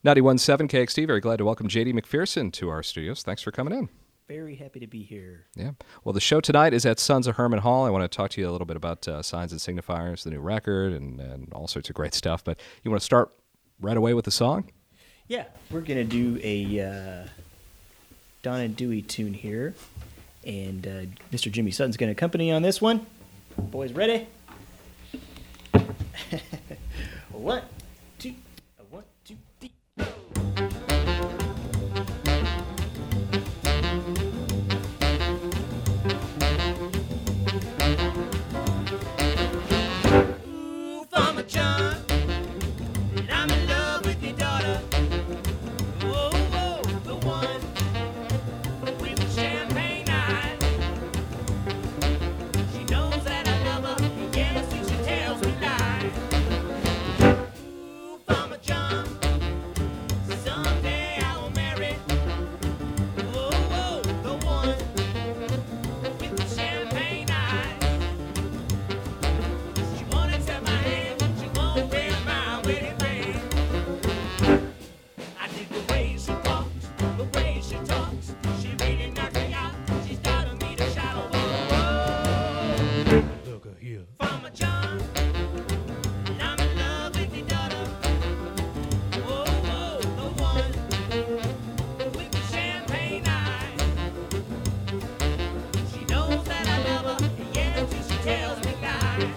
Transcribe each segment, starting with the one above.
91.7 KXT, very glad to welcome J.D. McPherson to our studios. Thanks for coming in. Very happy to be here. Yeah. Well, the show tonight is at Sons of Herman Hall. I want to talk to you a little bit about Signs and Signifiers, the new record, and all sorts of great stuff. But you want to start right away with the song? Yeah, we're going to do a Donna Dewey tune here. And Mr. Jimmy Sutton's going to accompany on this one. Boys ready? One, two, three. Ooh, Farmer John, and I'm in love with your daughter. Oh, oh, the one with the champagne eyes. She knows that I love her, and yes, she tells me lies. Ooh, Farmer John, someday I will marry. Oh, oh, the one with the champagne eyes. She wanna take my hand, she won't wear my wedding ring. I dig the way she walks, the way she talks. She really knocks me out. She's starting me to shout, oh, oh. Look here, Farmer John, and I'm in love with your daughter. Oh, oh, the one with the champagne eyes. She knows that I love her, and yes, she tells me lies.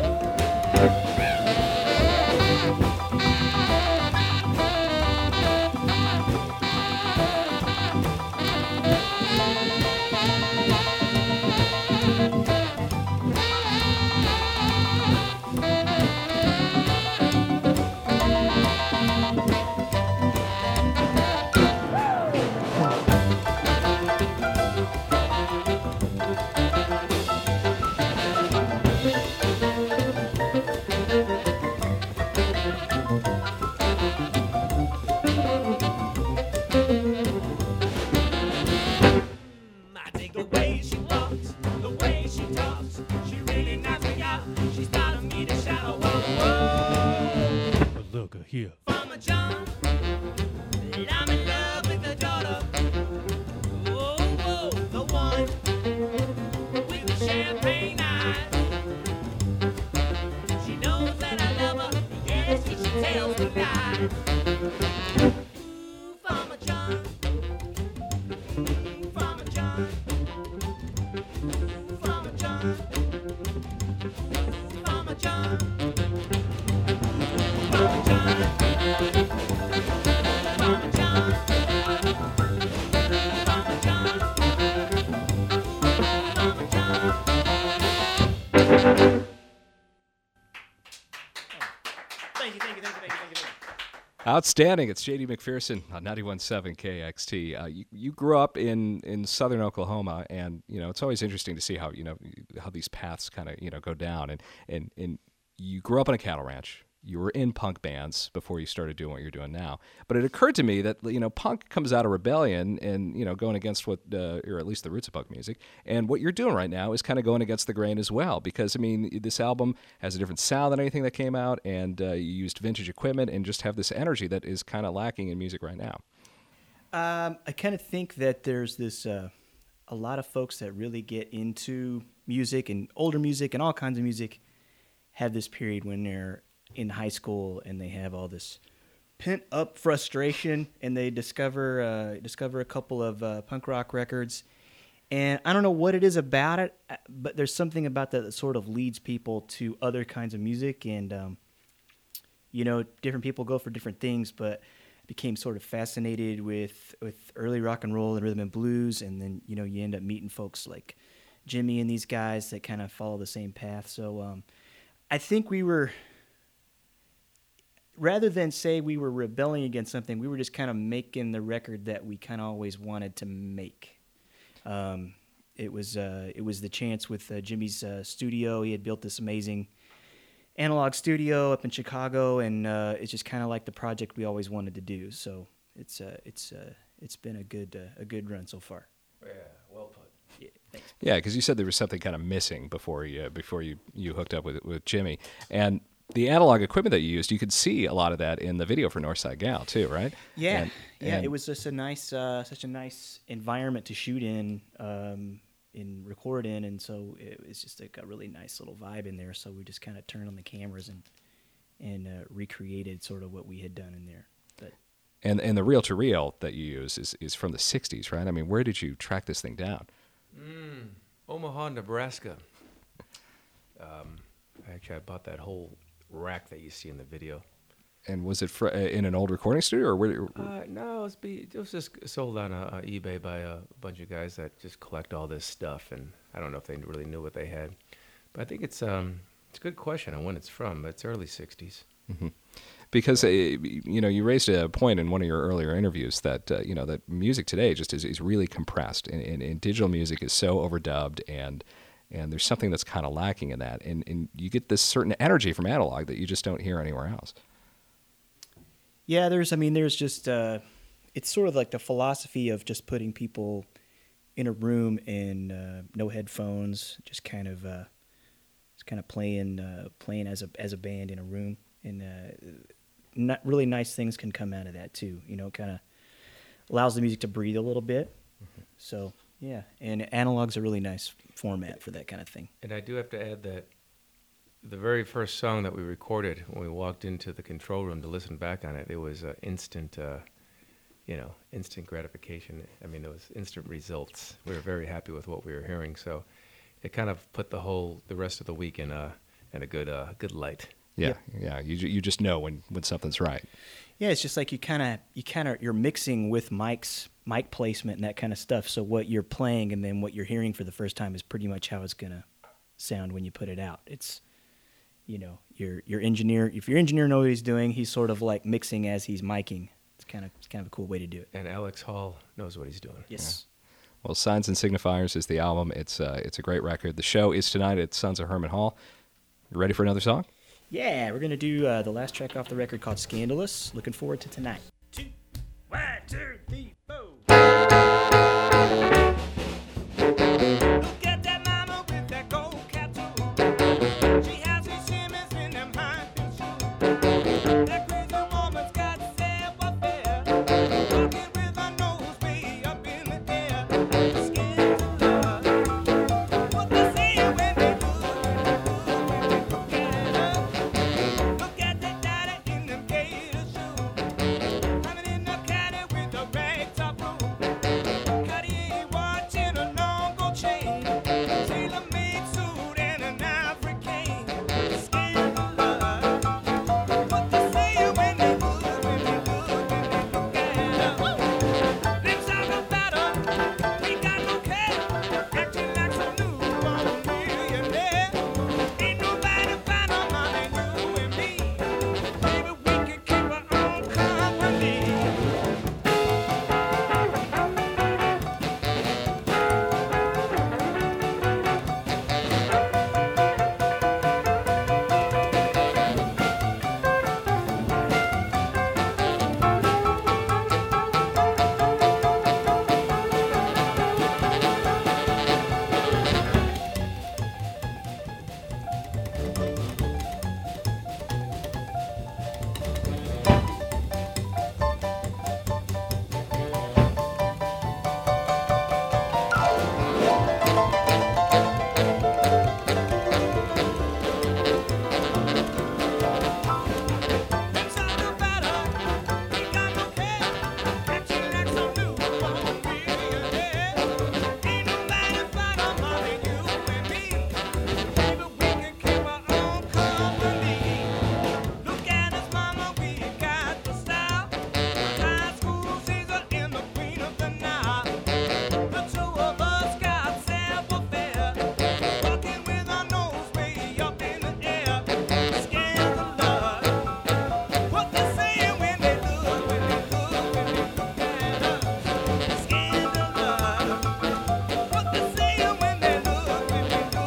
I dig the way she walks, the way she talks. She really knocks me out. She's starting me to shout, whoa, whoa. Look here. Farmer John, and I'm in love with the daughter. Whoa, whoa, the one with the champagne eyes. She knows that I love her, and yes, she tells me lies. Ooh, Farmer John. Farmer John, Farmer John, Farmer John, Farmer John, Farmer John, Farmer John, Farmer John. Thank you. Outstanding. It's J.D. McPherson on 91.7 KXT. You grew up in southern Oklahoma, and it's always interesting to see how how these paths kind of go down. And you grew up on a cattle ranch. You were in punk bands before you started doing what you're doing now. But it occurred to me that punk comes out of rebellion and going against what, or at least the roots of punk music. And what you're doing right now is kind of going against the grain as well. Because this album has a different sound than anything that came out, and you used vintage equipment and just have this energy that is kind of lacking in music right now. I kind of think that there's this a lot of folks that really get into music and older music and all kinds of music have this period when they're in high school and they have all this pent up frustration, and they discover a couple of punk rock records, and I don't know what it is about it, but there's something about that sort of leads people to other kinds of music, and different people go for different things, but I became sort of fascinated with early rock and roll and rhythm and blues, and then you end up meeting folks like Jimmy and these guys that kind of follow the same path. So I think we were, rather than say we were rebelling against something, we were just kind of making the record that we kind of always wanted to make. It was the chance with Jimmy's studio. He had built this amazing analog studio up in Chicago, and it's just kind of like the project we always wanted to do. So it's been a good run so far. Yeah, well put. Yeah, Yeah, because you said there was something kind of missing before you hooked up with Jimmy, and the analog equipment that you used, you could see a lot of that in the video for Northside Gal too, right? Yeah, it was just a nice, such a nice environment to shoot in, and record in, and so it was just like a really nice little vibe in there. So we just kind of turned on the cameras and recreated sort of what we had done in there. But and the reel-to-reel that you use is from the '60s, right? I mean, where did you track this thing down? Omaha, Nebraska. Actually, I bought that whole rack that you see in the video. And was it in an old recording studio, or where? No, it was just sold on eBay by a bunch of guys that just collect all this stuff, and I don't know if they really knew what they had. But I think it's a good question on when it's from. But it's early '60s. Mm-hmm. Because you raised a point in one of your earlier interviews that that music today just is really compressed, and digital music is so overdubbed, and there's something that's kind of lacking in that, and you get this certain energy from analog that you just don't hear anywhere else. Yeah, there's just it's sort of like the philosophy of just putting people in a room and no headphones, just kind of playing as a band in a room, and not really nice things can come out of that too. Kind of allows the music to breathe a little bit. Mm-hmm. So yeah, and analog's a really nice format for that kind of thing. And I do have to add that the very first song that we recorded when we walked into the control room to listen back on it, it was instant gratification. I mean, it was instant results. We were very happy with what we were hearing, so it kind of put the rest of the week in a good light. Yeah. You just know when something's right. Yeah, it's just like you're mixing with mic placement and that kind of stuff. So what you're playing and then what you're hearing for the first time is pretty much how it's gonna sound when you put it out. It's your engineer. If your engineer knows what he's doing, he's sort of like mixing as he's miking. It's kind of a cool way to do it. And Alex Hall knows what he's doing. Yes. Yeah. Well, Signs and Signifiers is the album. It's a great record. The show is tonight at Sons of Herman Hall. You ready for another song? Yeah, we're gonna do the last track off the record called "Scandalous." Looking forward to tonight. 1, 2, 3, 4. Look at that mama with that gold tattoo. She has these shimmers in them high heel shoes. That crazy woman's got self-affair, walking with her nose way up in the air. Scandalous. What they say when they look at her. Look at that daddy in them gator shoes. Climbing in the caddy with a ragtop robe. Cartier watch and a long gold chain. Tailor-made suit and an African. Scandalous. What they say when they look at her. Let's talk about her. We got no care. Acting like some newborn millionaire. Ain't nobody finer than you and me. Maybe we can keep our own company. Let's talk about her. We got no care. Acting like some newborn millionaire. Ain't nobody finer than you and me. Maybe we can keep our own company. Look at us, mama, we got the style. High school Caesar and the queen of the Nile. The two of us got self-affair, walking with our nose way up in the air. Scandalous. What they say when they look at us. Scandalous. What they say when they look at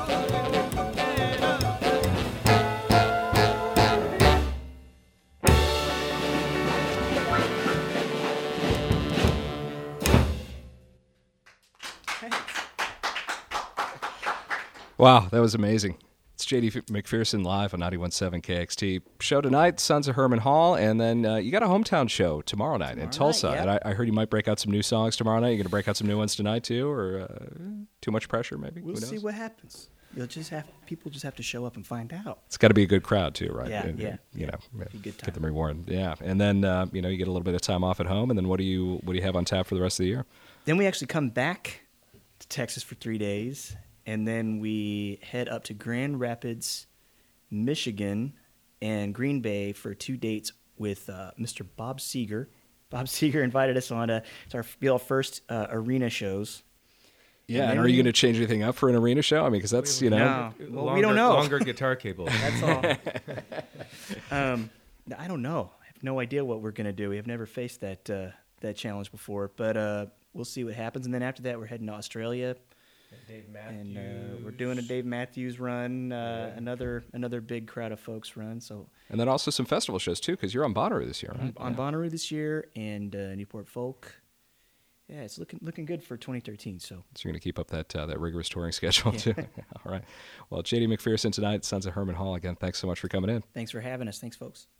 us. Wow, that was amazing. It's J.D. McPherson live on 91.7 KXT. Show tonight, Sons of Herman Hall, and then you got a hometown show tomorrow night in Tulsa. Yep. And I heard you might break out some new songs tomorrow night. You going to break out some new ones tonight too, or too much pressure maybe? We'll Who knows? see what happens. People just have to show up and find out. It's got to be a good crowd too, right? Yeah, And, yeah. You know, Be a good time. get them rewarded. Yeah, and then you know, you get a little bit of time off at home, and then what do you have on tap for the rest of the year? Then we actually come back to Texas for 3 days, and then we head up to Grand Rapids, Michigan, and Green Bay for 2 dates with Mr. Bob Seger. Bob Seger invited us on to be our first arena shows. Yeah, and are you going to change anything up for an arena show? I mean, because that's, you know. No. Well, we don't know. Longer guitar cables. That's all. I don't know. I have no idea what we're going to do. We have never faced that challenge before, but we'll see what happens. And then after that, we're heading to Australia. Dave And we're doing a Dave Matthews run, another big crowd of folks run. So And then also some festival shows too, because you're on Bonnaroo this year, right? on Bonnaroo this year and Newport Folk. Yeah, it's looking good for 2013. So you're going to keep up that rigorous touring schedule too. All right. Well, J.D. McPherson tonight, Sons of Herman Hall. Again, thanks so much for coming in. thanks for having us. Thanks, folks.